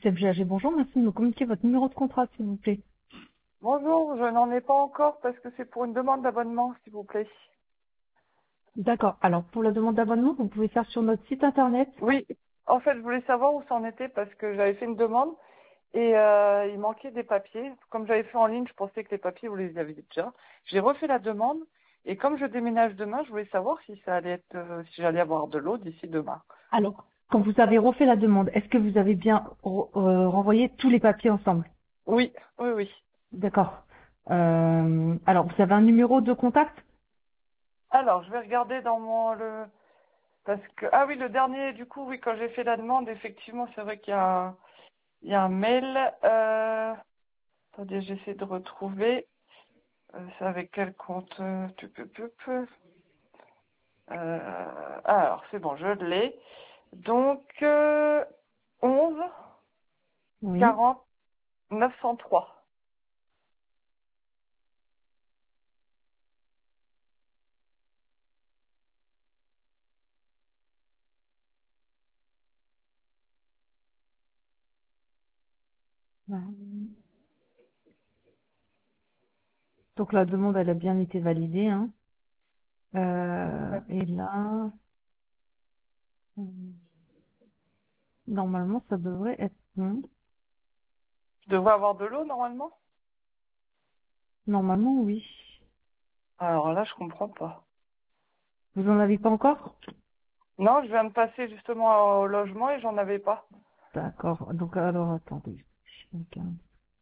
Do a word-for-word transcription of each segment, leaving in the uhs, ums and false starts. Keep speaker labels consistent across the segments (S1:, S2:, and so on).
S1: S F G A G. Bonjour, merci de me communiquer votre numéro de contrat, s'il vous plaît.
S2: Bonjour, je n'en ai pas encore parce que c'est pour une demande d'abonnement, s'il vous plaît.
S1: D'accord. Alors, pour la demande d'abonnement, vous pouvez faire sur notre site internet.
S2: Oui, en fait, je voulais savoir où ça en était parce que j'avais fait une demande et euh, il manquait des papiers. Comme j'avais fait en ligne, je pensais que les papiers, vous les aviez déjà. J'ai refait la demande et comme je déménage demain, je voulais savoir si ça allait être, euh, si j'allais avoir de l'eau d'ici demain.
S1: Alors, quand vous avez refait la demande, est-ce que vous avez bien re- euh, renvoyé tous les papiers ensemble?
S2: Oui, oui, oui.
S1: D'accord. Euh, alors, vous avez un numéro de contact?
S2: Alors, je vais regarder dans mon le parce que ah oui, le dernier, du coup, oui, quand j'ai fait la demande, effectivement, c'est vrai qu'il y a un, il y a un mail. Euh... Attendez, j'essaie de retrouver. Euh, c'est avec quel compte euh, tu peux, peux, peux. Euh, Alors, c'est bon, je l'ai. Donc, euh, onze
S1: Oui.
S2: quarante neuf cent trois.
S1: Donc, la demande, elle a bien été validée, hein. Euh, et là, euh, normalement, ça devrait être bon.
S2: Je devrais avoir de l'eau normalement.
S1: Normalement, oui.
S2: Alors là, je comprends pas.
S1: Vous en avez pas encore?
S2: Non, je viens de passer justement au logement et j'en avais pas.
S1: D'accord. Donc, alors, attendez. Je regarde.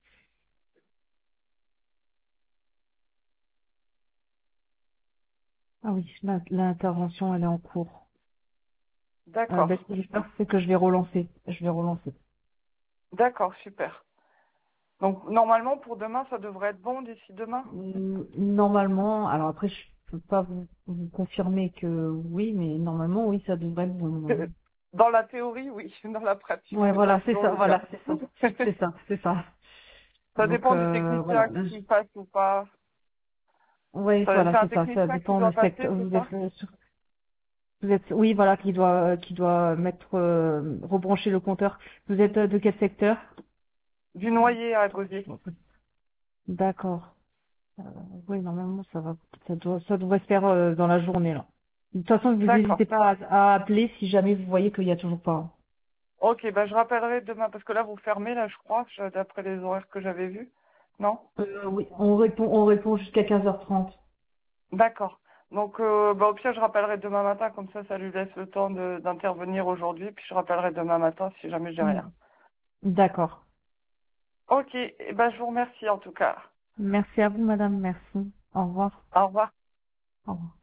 S1: Ah oui, la- l'intervention, elle est en cours. Euh, ben,
S2: D'accord.
S1: ce que je vais faire, c'est que je vais relancer. Je vais relancer.
S2: D'accord, super. Donc normalement pour demain, ça devrait être bon d'ici demain.
S1: Hum, Normalement, alors après, je peux pas vous, vous confirmer que oui, mais normalement, oui, ça devrait être bon.
S2: Dans la théorie, oui. Dans la pratique,
S1: Ouais,
S2: c'est pas
S1: voilà, c'est
S2: toujours
S1: ça,
S2: le cas.
S1: voilà, c'est ça. C'est ça, c'est ça.
S2: Ça
S1: Donc,
S2: dépend du
S1: euh,
S2: technicien
S1: voilà. Là,
S2: qui passe ou pas.
S1: je- Oui,
S2: Ça- C'est
S1: voilà,
S2: un
S1: c'est ça. Ça
S2: technicien qui
S1: dépend
S2: doit
S1: du
S2: passer,
S1: secteur.
S2: c'est
S1: Vous
S2: ça?
S1: êtes, euh, sur- vous êtes, oui, voilà, qui doit, qui doit mettre, euh, rebrancher le compteur. Vous êtes euh, de quel secteur?
S2: Du noyer à Gosier.
S1: D'accord. Euh, oui, normalement, ça va, ça doit, ça devrait se faire euh, dans la journée, là. De toute façon, vous
S2: D'accord.
S1: n'hésitez pas à, à appeler si jamais vous voyez qu'il y a toujours pas.
S2: Ok, bah je rappellerai demain parce que là vous fermez là, je crois, je- d'après les horaires que j'avais vus. Non?
S1: Euh, oui, on répond, on répond jusqu'à quinze heures trente.
S2: D'accord. Donc euh, bah, au pire je rappellerai demain matin, comme ça ça lui laisse le temps de- d'intervenir aujourd'hui, puis je rappellerai demain matin si jamais j'ai
S1: Hmm.
S2: rien.
S1: D'accord.
S2: Ok, eh ben, je vous remercie en tout cas.
S1: Merci à vous, madame. Merci. Au revoir.
S2: Au revoir.
S1: Au revoir.